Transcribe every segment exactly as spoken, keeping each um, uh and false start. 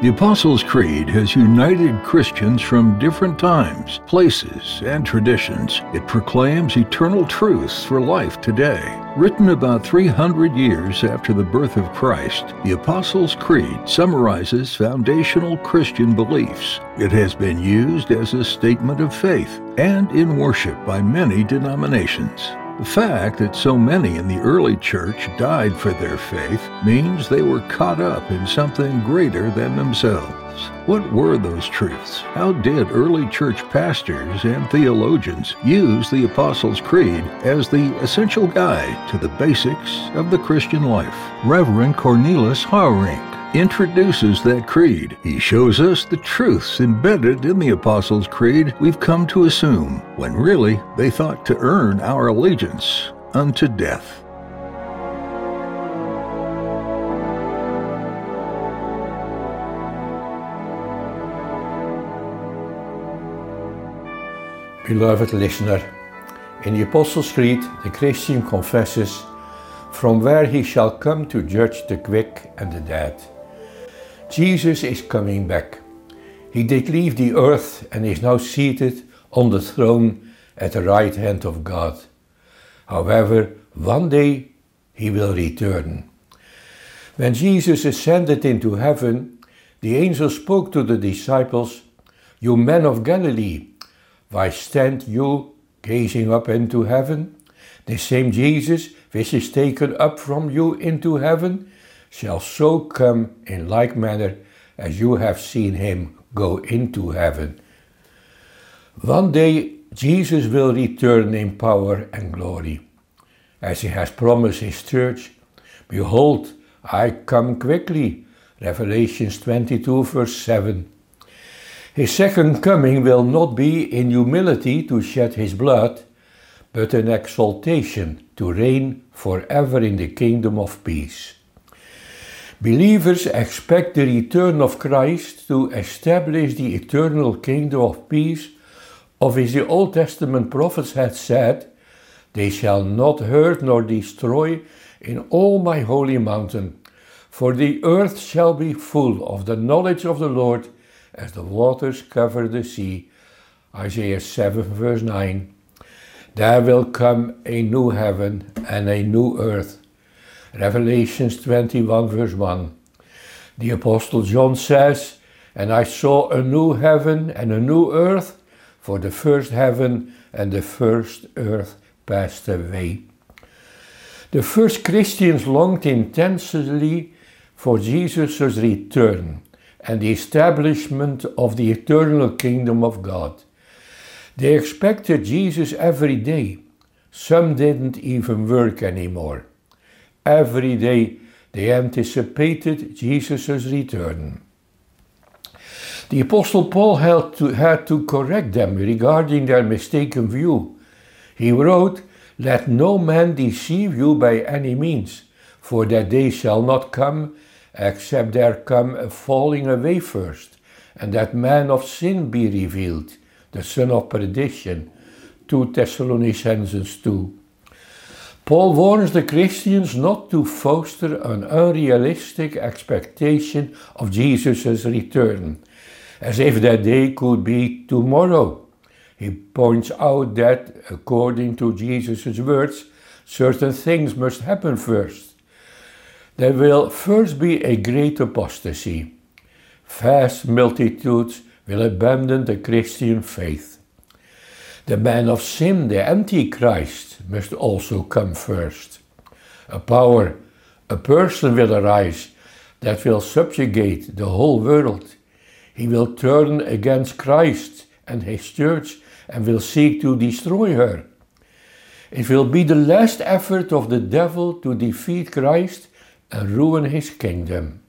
The Apostles' Creed has united Christians from different times, places, and traditions. It proclaims eternal truths for life today. Written about three hundred years after the birth of Christ, the Apostles' Creed summarizes foundational Christian beliefs. It has been used as a statement of faith and in worship by many denominations. The fact that so many in the early church died for their faith means they were caught up in something greater than themselves. What were those truths? How did early church pastors and theologians use the Apostles' Creed as the essential guide to the basics of the Christian life? Reverend Cornelius Hauerink introduces that creed. He shows us the truths embedded in the Apostles' Creed we've come to assume, when really they thought to earn our allegiance unto death. Beloved listener, in the Apostles' Creed, the Christian confesses, "From where he shall come to judge the quick and the dead." Jesus is coming back. He did leave the earth and is now seated on the throne at the right hand of God. However, one day he will return. When Jesus ascended into heaven, the angel spoke to the disciples, "You men of Galilee, why stand you gazing up into heaven? The same Jesus which is taken up from you into heaven shall so come in like manner as you have seen him go into heaven." One day Jesus will return in power and glory. As he has promised his church, "Behold, I come quickly," Revelation twenty-two verse seven. His second coming will not be in humility to shed his blood, but in exaltation to reign forever in the kingdom of peace. Believers expect the return of Christ to establish the eternal kingdom of peace, of which the Old Testament prophets had said, "They shall not hurt nor destroy in all my holy mountain, for the earth shall be full of the knowledge of the Lord as the waters cover the sea." Isaiah seven verse nine. There will come a new heaven and a new earth. Revelations twenty-one verse one. The Apostle John says, "And I saw a new heaven and a new earth, for the first heaven and the first earth passed away." The first Christians longed intensely for Jesus' return and the establishment of the eternal kingdom of God. They expected Jesus every day. Some didn't even work anymore. Every day they anticipated Jesus' return. The Apostle Paul had to, had to correct them regarding their mistaken view. He wrote, "Let no man deceive you by any means, for that day shall not come, except there come a falling away first, and that man of sin be revealed, the son of perdition." Second Thessalonians two. Paul warns the Christians not to foster an unrealistic expectation of Jesus' return, as if that day could be tomorrow. He points out that, according to Jesus' words, certain things must happen first. There will first be a great apostasy. Vast multitudes will abandon the Christian faith. The man of sin, the Antichrist, must also come first. A power, a person will arise that will subjugate the whole world. He will turn against Christ and his church and will seek to destroy her. It will be the last effort of the devil to defeat Christ and ruin his kingdom.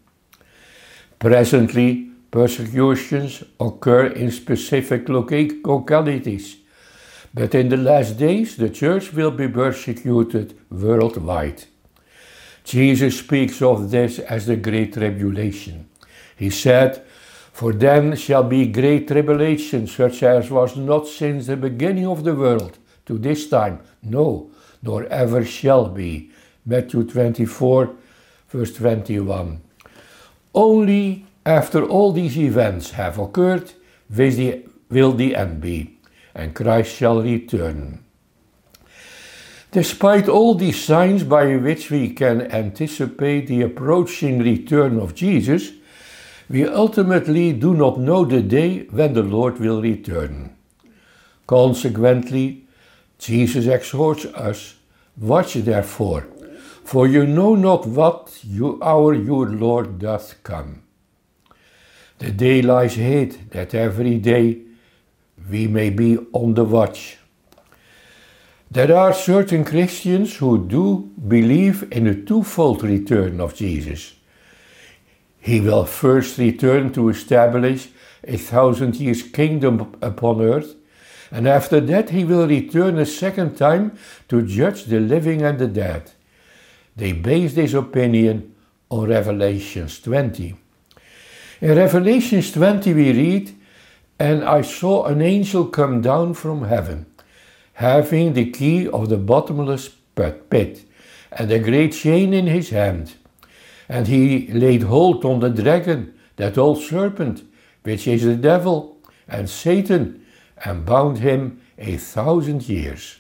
Presently, persecutions occur in specific loca- localities, but in the last days the church will be persecuted worldwide. Jesus speaks of this as the Great Tribulation. He said, "For then shall be great tribulation, such as was not since the beginning of the world to this time, no, nor ever shall be." Matthew twenty-four, verse twenty-one. Only After all these events have occurred, will the end be, and Christ shall return. Despite all these signs by which we can anticipate the approaching return of Jesus, we ultimately do not know the day when the Lord will return. Consequently, Jesus exhorts us, watch therefore, for you know not what you, hour your Lord doth come. The day lies hid, that every day we may be on the watch. There are certain Christians who do believe in a twofold return of Jesus. He will first return to establish a thousand years kingdom upon earth, and after that he will return a second time to judge the living and the dead. They base this opinion on Revelation twenty. In Revelation twenty we read, "And I saw an angel come down from heaven, having the key of the bottomless pit, and a great chain in his hand. And he laid hold on the dragon, that old serpent, which is the devil, and Satan, and bound him a thousand years."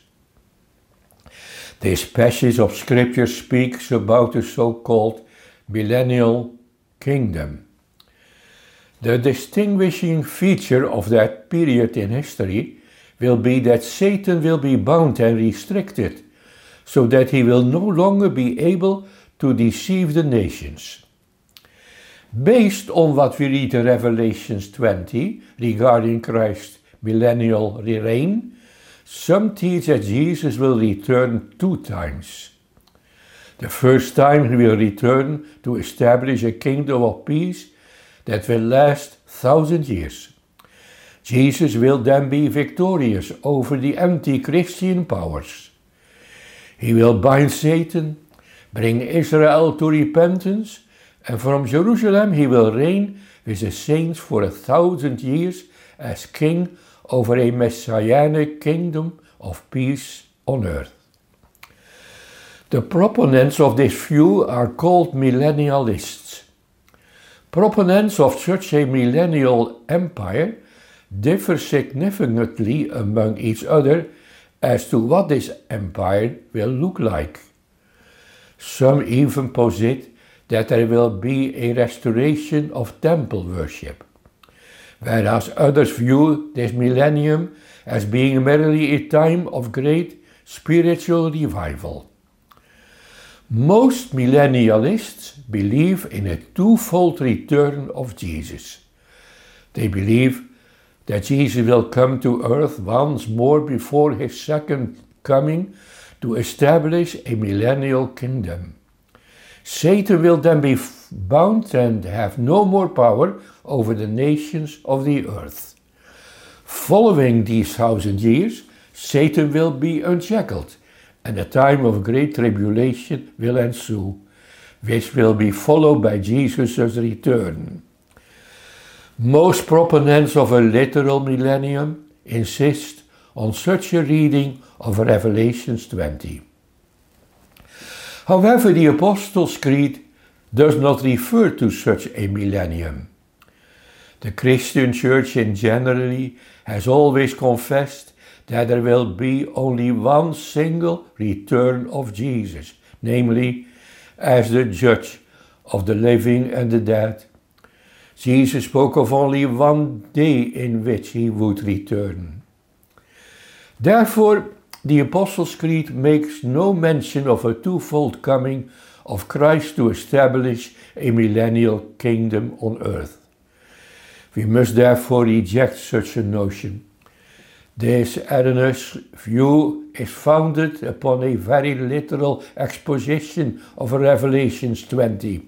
This passage of scripture speaks about the so-called millennial kingdom. The distinguishing feature of that period in history will be that Satan will be bound and restricted, so that he will no longer be able to deceive the nations. Based on what we read in Revelation twenty regarding Christ's millennial reign, some teach that Jesus will return two times. The first time he will return to establish a kingdom of peace that will last thousand years. Jesus will then be victorious over the anti-Christian powers. He will bind Satan, bring Israel to repentance, and from Jerusalem he will reign with the saints for a thousand years as king over a messianic kingdom of peace on earth. The proponents of this view are called millennialists. Proponents of such a millennial empire differ significantly among each other as to what this empire will look like. Some even posit that there will be a restoration of temple worship, whereas others view this millennium as being merely a time of great spiritual revival. Most millennialists believe in a twofold return of Jesus. They believe that Jesus will come to earth once more before his second coming to establish a millennial kingdom. Satan will then be bound and have no more power over the nations of the earth. Following these thousand years, Satan will be unshackled, and a time of great tribulation will ensue, which will be followed by Jesus' return. Most proponents of a literal millennium insist on such a reading of Revelation twenty. However, the Apostles' Creed does not refer to such a millennium. The Christian Church in generally has always confessed that there will be only one single return of Jesus, namely, as the judge of the living and the dead. Jesus spoke of only one day in which he would return. Therefore, the Apostles' Creed makes no mention of a twofold coming of Christ to establish a millennial kingdom on earth. We must therefore reject such a notion. This erroneous view is founded upon a very literal exposition of Revelation twenty.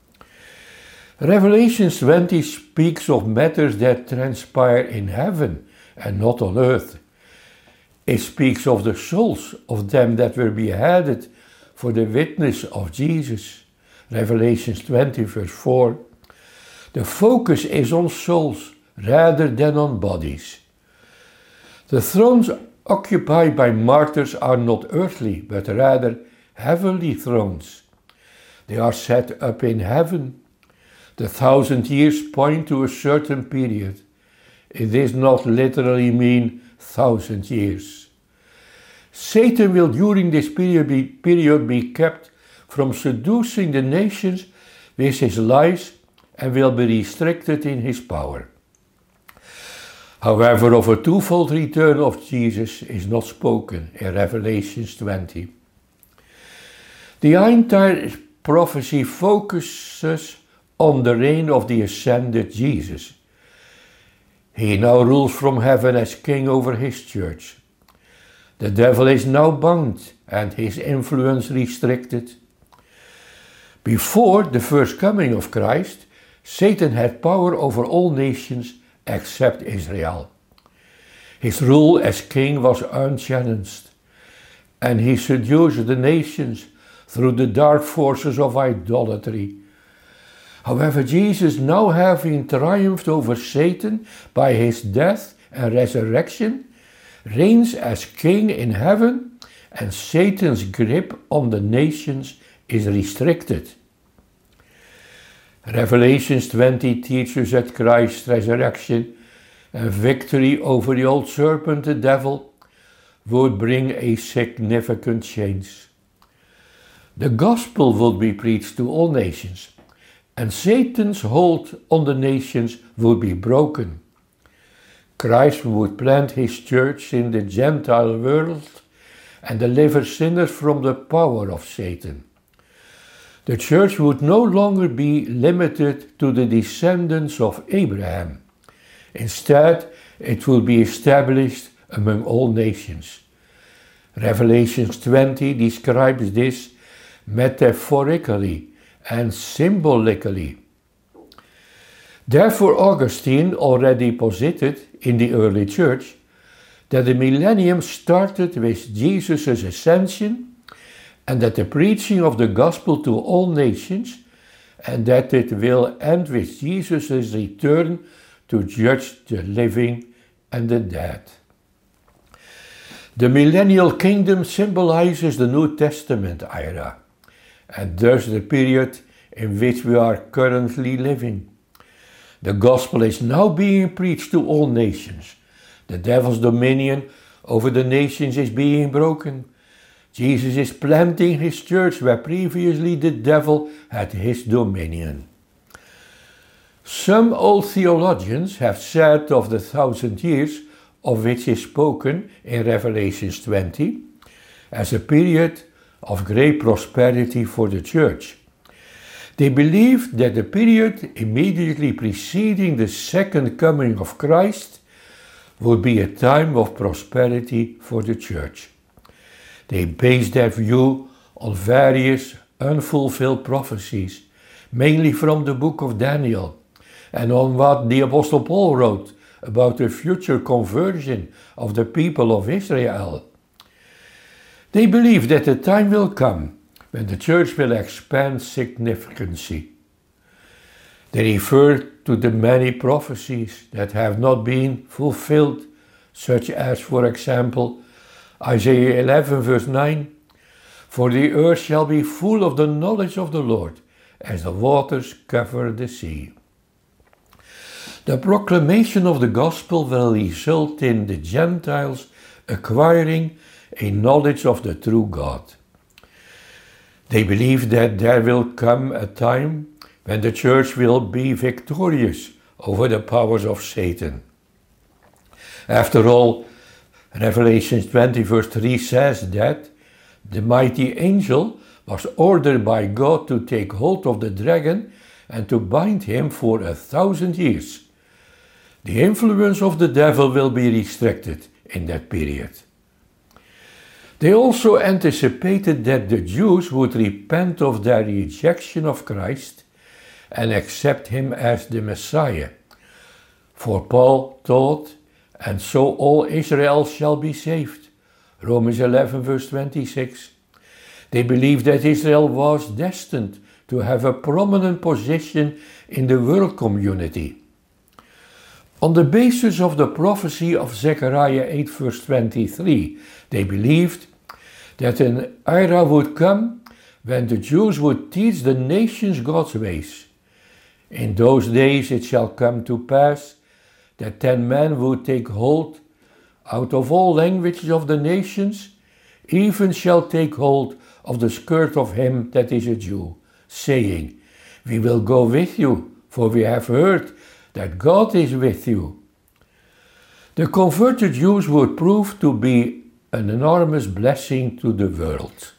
Revelation twenty speaks of matters that transpire in heaven and not on earth. It speaks of the souls of them that were beheaded for the witness of Jesus. Revelation twenty verse four. The focus is on souls rather than on bodies. The thrones occupied by martyrs are not earthly, but rather heavenly thrones. They are set up in heaven. The thousand years point to a certain period. It does not literally mean thousand years. Satan will during this period be, period be kept from seducing the nations with his lies and will be restricted in his power. However, of a twofold return of Jesus is not spoken in Revelation twenty. The entire prophecy focuses on the reign of the ascended Jesus. He now rules from heaven as king over his church. The devil is now bound and his influence restricted. Before the first coming of Christ, Satan had power over all nations except Israel. His rule as king was unchallenged, and he seduced the nations through the dark forces of idolatry. However, Jesus, now having triumphed over Satan by his death and resurrection, reigns as king in heaven, and Satan's grip on the nations is restricted. Revelation twenty teaches that Christ's resurrection and victory over the old serpent, the devil, would bring a significant change. The gospel would be preached to all nations, and Satan's hold on the nations would be broken. Christ would plant his church in the Gentile world and deliver sinners from the power of Satan. The church would no longer be limited to the descendants of Abraham. Instead, it will be established among all nations. Revelation twenty describes this metaphorically and symbolically. Therefore, Augustine already posited in the early church that the millennium started with Jesus' ascension, and that the preaching of the gospel to all nations, and that it will end with Jesus' return to judge the living and the dead. The millennial kingdom symbolizes the New Testament era, and thus the period in which we are currently living. The gospel is now being preached to all nations. The devil's dominion over the nations is being broken. Jesus is planting his church where previously the devil had his dominion. Some old theologians have said of the thousand years of which is spoken in Revelation twenty as a period of great prosperity for the church. They believed that the period immediately preceding the second coming of Christ would be a time of prosperity for the church. They based their view on various unfulfilled prophecies, mainly from the book of Daniel, and on what the Apostle Paul wrote about the future conversion of the people of Israel. They believe that the time will come when the church will expand significantly. They refer to the many prophecies that have not been fulfilled, such as, for example, Isaiah eleven verse nine, "For the earth shall be full of the knowledge of the Lord, as the waters cover the sea." The proclamation of the gospel will result in the Gentiles acquiring a knowledge of the true God. They believe that there will come a time when the church will be victorious over the powers of Satan. After all, Revelation twenty verse three says that the mighty angel was ordered by God to take hold of the dragon and to bind him for a thousand years. The influence of the devil will be restricted in that period. They also anticipated that the Jews would repent of their rejection of Christ and accept him as the Messiah. For Paul taught, "And so all Israel shall be saved." Romans eleven verse twenty-six. They believed that Israel was destined to have a prominent position in the world community. On the basis of the prophecy of Zechariah eight verse twenty-three, they believed that an era would come when the Jews would teach the nations God's ways. In those days it shall come to pass that ten men would take hold out of all languages of the nations, even shall take hold of the skirt of him that is a Jew, saying, We will go with you, for we have heard that God is with you. The converted Jews would prove to be an enormous blessing to the world.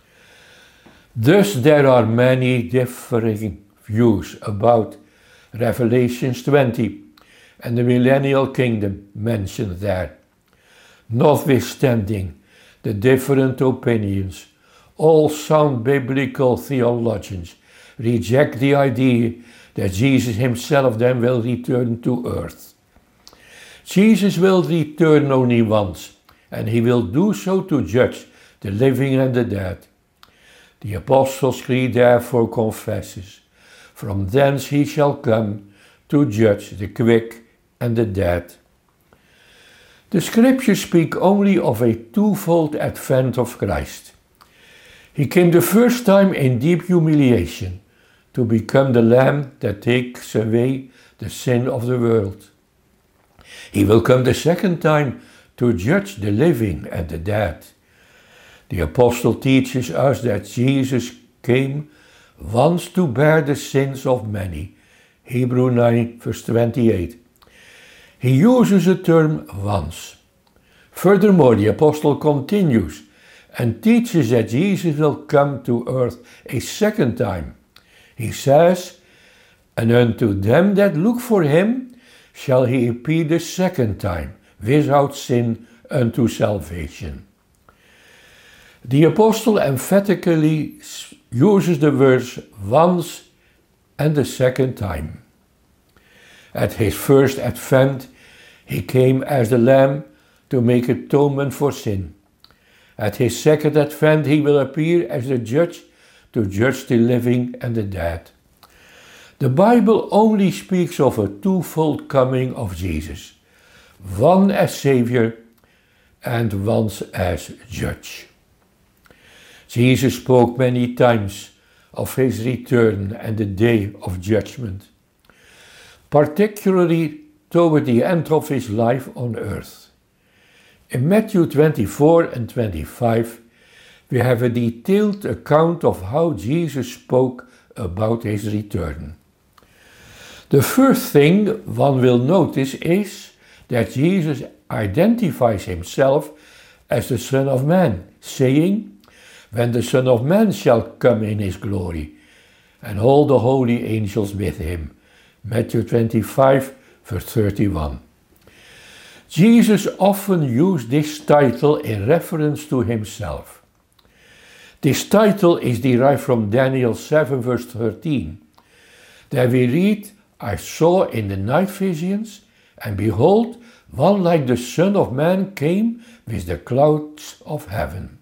Thus there are many differing views about Revelation twenty and the millennial kingdom mentioned there. Notwithstanding the different opinions, all sound biblical theologians reject the idea that Jesus himself then will return to earth. Jesus will return only once, and he will do so to judge the living and the dead. The Apostles' Creed therefore confesses, From thence he shall come to judge the quick and the dead. The scriptures speak only of a twofold advent of Christ. He came the first time in deep humiliation to become the Lamb that takes away the sin of the world. He will come the second time to judge the living and the dead. The apostle teaches us that Jesus came once to bear the sins of many. Hebrews nine verse twenty-eight. He uses the term once. Furthermore, the apostle continues and teaches that Jesus will come to earth a second time. He says, And unto them that look for him shall he appear the second time, without sin unto salvation. The apostle emphatically uses the words once and the second time. At his first advent, he came as the Lamb to make atonement for sin. At his second advent, he will appear as the judge to judge the living and the dead. The Bible only speaks of a twofold coming of Jesus, one as Savior and once as Judge. Jesus spoke many times of his return and the day of judgment, particularly toward the end of his life on earth. In Matthew twenty-four and twenty-five, we have a detailed account of how Jesus spoke about his return. The first thing one will notice is that Jesus identifies himself as the Son of Man, saying, When the Son of Man shall come in his glory, and all the holy angels with him. Matthew twenty-five, verse thirty-one. Jesus often used this title in reference to himself. This title is derived from Daniel seven, verse thirteen. There we read, I saw in the night visions, and behold, one like the Son of Man came with the clouds of heaven.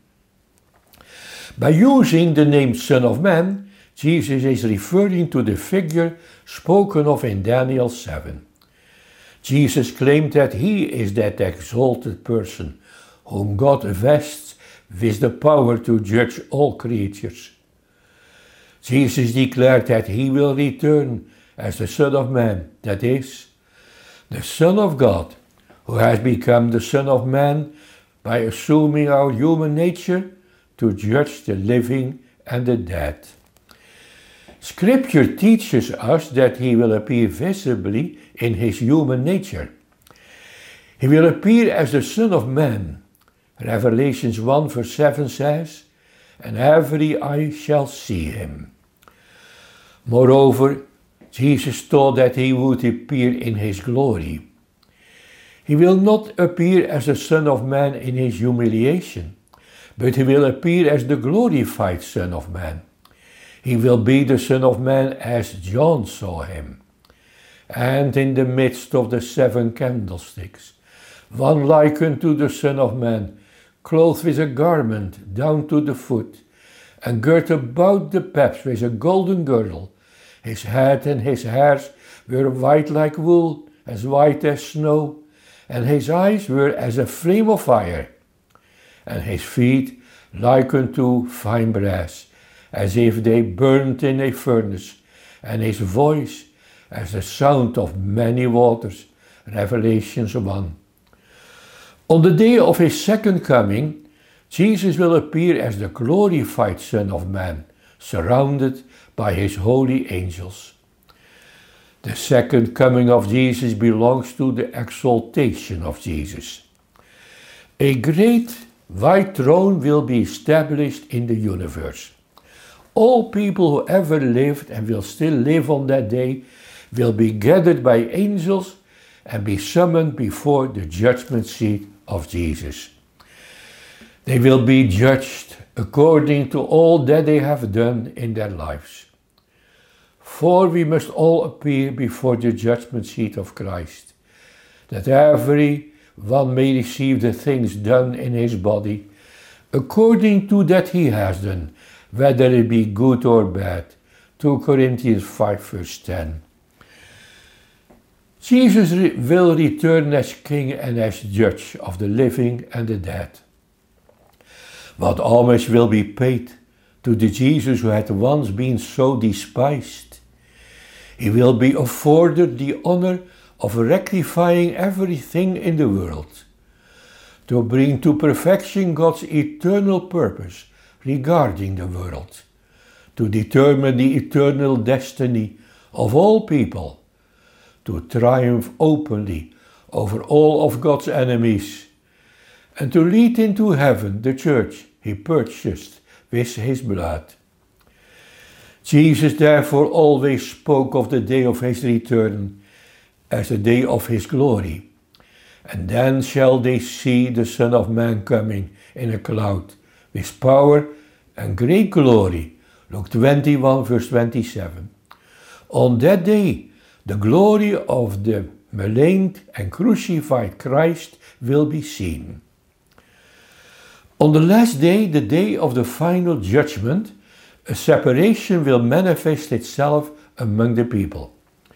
By using the name Son of Man, Jesus is referring to the figure spoken of in Daniel seven. Jesus claimed that he is that exalted person whom God vests with the power to judge all creatures. Jesus declared that he will return as the Son of Man, that is, the Son of God, who has become the Son of Man by assuming our human nature to judge the living and the dead. Scripture teaches us that he will appear visibly in his human nature. He will appear as the Son of Man. Revelation one verse seven says, And every eye shall see him. Moreover, Jesus taught that he would appear in his glory. He will not appear as the Son of Man in his humiliation, but he will appear as the glorified Son of Man. He will be the Son of Man as John saw him. And in the midst of the seven candlesticks, one like unto the Son of Man, clothed with a garment down to the foot, and girt about the paps with a golden girdle. His head and his hairs were white like wool, as white as snow, and his eyes were as a flame of fire, and his feet like unto fine brass, as if they burned in a furnace, and his voice as the sound of many waters. Revelations one. On the day of his second coming, Jesus will appear as the glorified Son of Man, surrounded by his holy angels. The second coming of Jesus belongs to the exaltation of Jesus. A great white throne will be established in the universe. All people who ever lived and will still live on that day will be gathered by angels and be summoned before the judgment seat of Jesus. They will be judged according to all that they have done in their lives. For we must all appear before the judgment seat of Christ, that every one may receive the things done in his body, according to that he has done, whether it be good or bad. Second Corinthians five verse ten. Jesus re- will return as King and as Judge of the living and the dead. What homage will be paid to the Jesus who had once been so despised? He will be afforded the honor of rectifying everything in the world, to bring to perfection God's eternal purpose regarding the world, to determine the eternal destiny of all people, to triumph openly over all of God's enemies, and to lead into heaven the church he purchased with his blood. Jesus therefore always spoke of the day of his return as the day of his glory. And then shall they see the Son of Man coming in a cloud with power and great glory. Luke twenty-one verse twenty-seven. On that day, the glory of the maligned and crucified Christ will be seen. On the last day, the day of the final judgment, a separation will manifest itself among the people.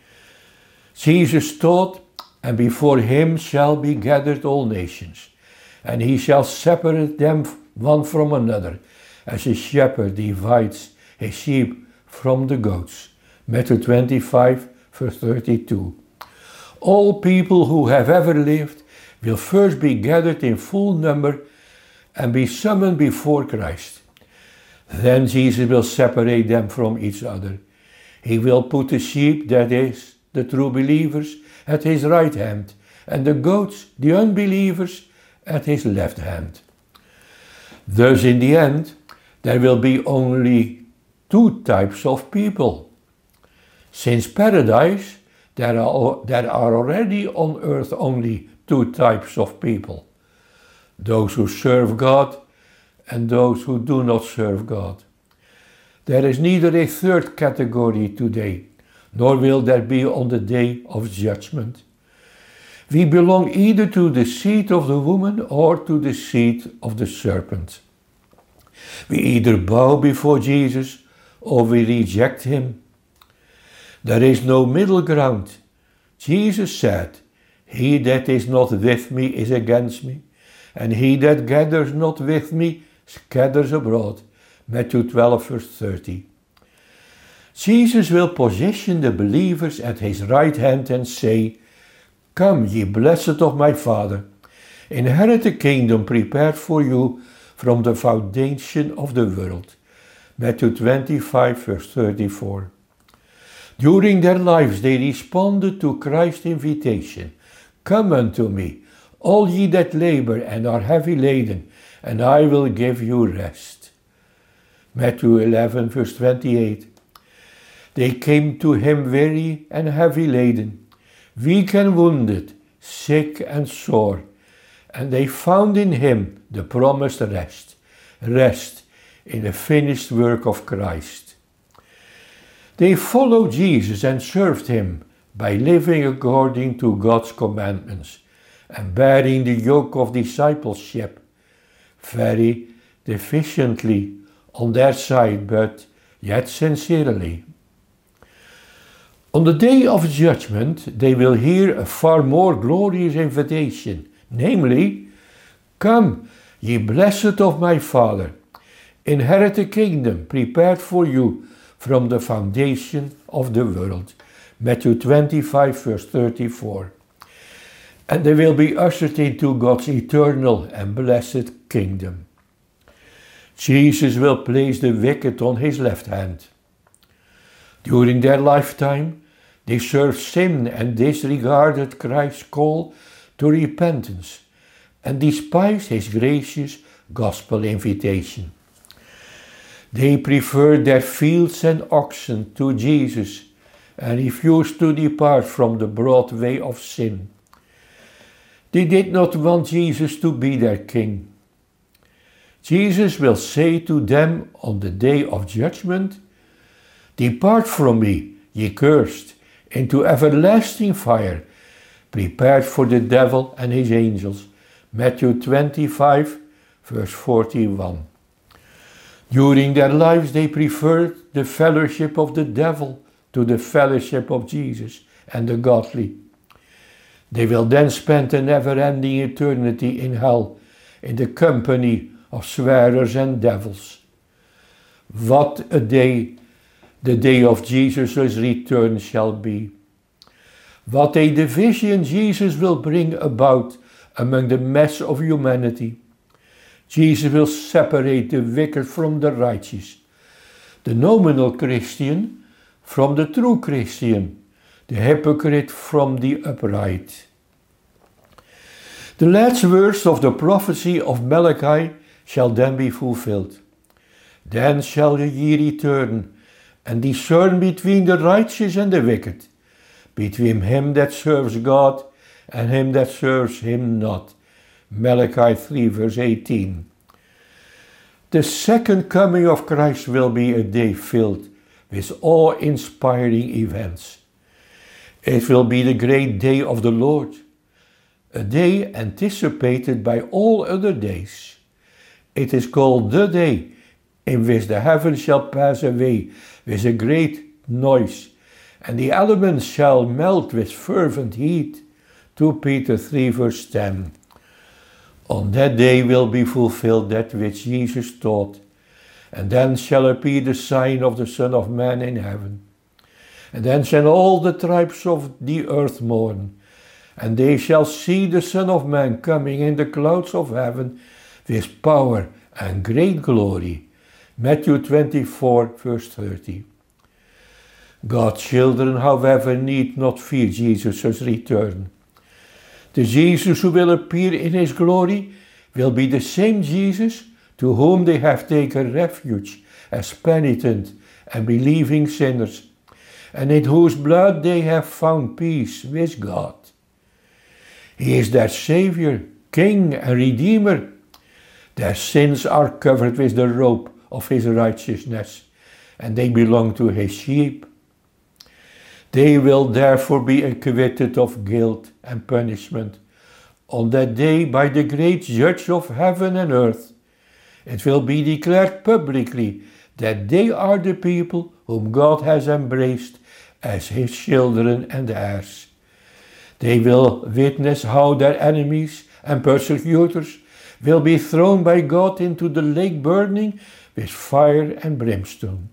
Jesus taught, and before him shall be gathered all nations, and he shall separate them one from another, as a shepherd divides his sheep from the goats. Matthew twenty-five, verse thirty-two. All people who have ever lived will first be gathered in full number and be summoned before Christ. Then Jesus will separate them from each other. He will put the sheep, that is, the true believers, at his right hand, and the goats, the unbelievers, at his left hand. Thus, in the end, there will be only two types of people. Since paradise, there are, there are already on earth only two types of people. Those who serve God and those who do not serve God. There is neither a third category today, nor will there be on the day of judgment. We belong either to the seed of the woman or to the seed of the serpent. We either bow before Jesus or we reject him. There is no middle ground. Jesus said, "He that is not with me is against me, and he that gathers not with me scatters abroad." Matthew twelve verse thirty. Jesus will position the believers at his right hand and say, "Come, ye blessed of my Father, inherit the kingdom prepared for you from the foundation of the world." Matthew twenty-five verse thirty-four. During their lives they responded to Christ's invitation, "Come unto me, all ye that labor and are heavy laden, and I will give you rest." Matthew eleven verse twenty-eight. They came to him weary and heavy laden, weak and wounded, sick and sore, and they found in him the promised rest, rest in the finished work of Christ. They followed Jesus and served him by living according to God's commandments and bearing the yoke of discipleship, very deficiently on their side, but yet sincerely. On the day of judgment, they will hear a far more glorious invitation, namely, "Come, ye blessed of my Father, inherit the kingdom prepared for you from the foundation of the world." Matthew twenty-five, verse thirty-four. And they will be ushered into God's eternal and blessed kingdom. Jesus will place the wicked on his left hand. During their lifetime, they served sin and disregarded Christ's call to repentance and despised his gracious gospel invitation. They preferred their fields and oxen to Jesus and refused to depart from the broad way of sin. They did not want Jesus to be their king. Jesus will say to them on the day of judgment, "Depart from me, ye cursed, into everlasting fire, prepared for the devil and his angels." Matthew twenty-five, verse forty-one. During their lives they preferred the fellowship of the devil to the fellowship of Jesus and the godly. They will then spend a never-ending eternity in hell, in the company of swearers and devils. What a day the day of Jesus' return shall be. What a division Jesus will bring about among the mass of humanity. Jesus will separate the wicked from the righteous, the nominal Christian from the true Christian, the hypocrite from the upright. The last verse of the prophecy of Malachi shall then be fulfilled. Then shall ye return and discern between the righteous and the wicked, between him that serves God and him that serves him not. Malachi three, verse eighteen. The second coming of Christ will be a day filled with awe-inspiring events. It will be the great day of the Lord, a day anticipated by all other days. It is called the day in which the heavens shall pass away with a great noise, and the elements shall melt with fervent heat. Second Peter three, verse ten. On that day will be fulfilled that which Jesus taught, and then shall appear the sign of the Son of Man in heaven. And then shall all the tribes of the earth mourn, and they shall see the Son of Man coming in the clouds of heaven with power and great glory. Matthew twenty-four, verse thirty. God's children, however, need not fear Jesus' return. The Jesus who will appear in his glory will be the same Jesus to whom they have taken refuge as penitent and believing sinners, and in whose blood they have found peace with God. He is their Savior, King and Redeemer. Their sins are covered with the robe of his righteousness, and they belong to his sheep. They will therefore be acquitted of guilt and punishment on that day by the great Judge of heaven and earth. It will be declared publicly that they are the people whom God has embraced as his children and heirs. They will witness how their enemies and persecutors will be thrown by God into the lake burning with fire and brimstone.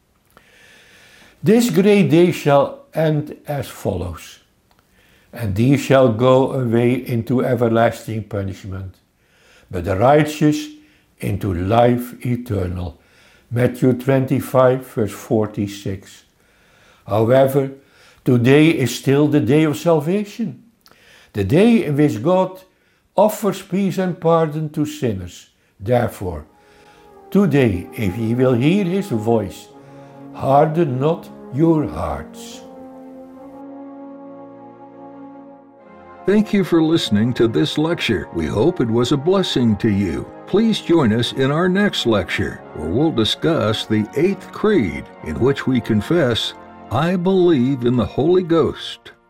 This great day shall end as follows: and these shall go away into everlasting punishment, but the righteous into life eternal. Matthew twenty-five, verse forty-six. However, today is still the day of salvation, the day in which God offers peace and pardon to sinners. Therefore, today, if ye will hear his voice, harden not your hearts. Thank you for listening to this lecture. We hope it was a blessing to you. Please join us in our next lecture, where we'll discuss the Eighth Creed, in which we confess, "I believe in the Holy Ghost."